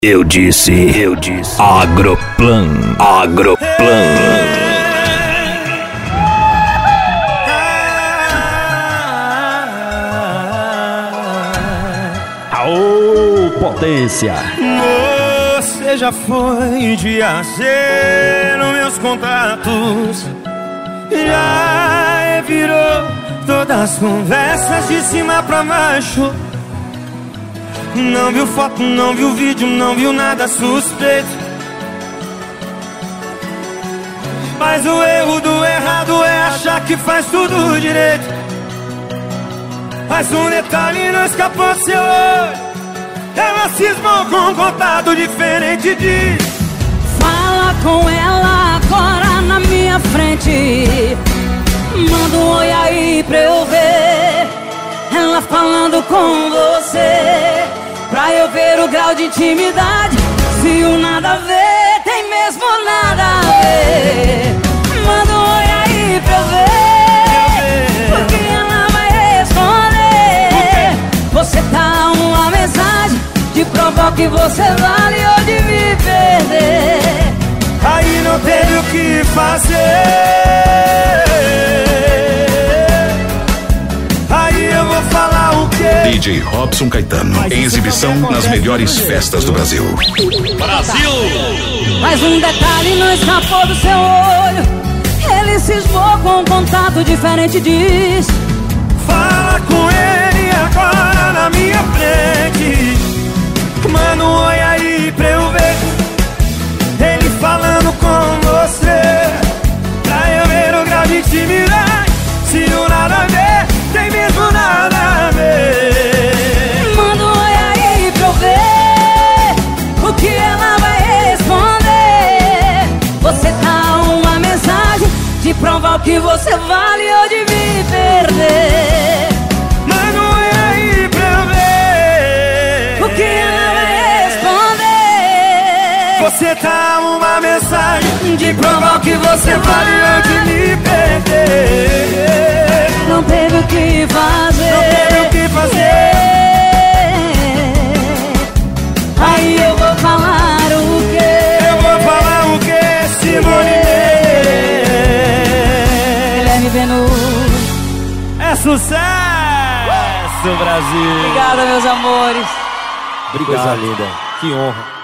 Eu disse, Agroplan. Aô, potência! Você já foi de AC nos meus contatos, já virou todas as conversas de cima pra baixo. Não viu foto, não viu vídeo, não viu nada suspeito. Mas o erro do errado é achar que faz tudo direito. Mas um detalhe não escapou do seu olho, ela cismou com um contato diferente de... Fala com ela agora na minha frente, manda um oi aí pra eu ver ela falando com você, pra eu ver o grau de intimidade. Se o nada a ver tem mesmo nada a ver, manda um oi aí pra eu ver, porque ela vai responder. Você tá uma mensagem de provar que você vale ou de me perder. Aí não teve o que fazer, aí eu vou falar o quê? DJ Robson Caetano, em exibição nas melhores festas do Brasil. Mas um detalhe não escapou do seu olho, ele cismou com um contato diferente e diz: Fala com ele agora na minha frente, manda um oi aí pra eu ver ele falando com você, pra eu ver o grau de intimidade. Se o nada a ver tem mesmo nada a ver, manda um oi aí pra eu ver o que ela vai responder. Você tá uma mensagem de provar o que você vale ou de me perder. manda um oi aí pra eu ver O que ela vai responder. Você tá uma mensagem de provar que você vale ou de me perder. Não teve o que fazer, Não teve o que fazer. Aí eu vou falar o quê? Eu vou falar o que, Simone? Guilherme Venuto. É sucesso, Brasil. Obrigada, meus amores. Obrigado. Coisa linda. Que honra.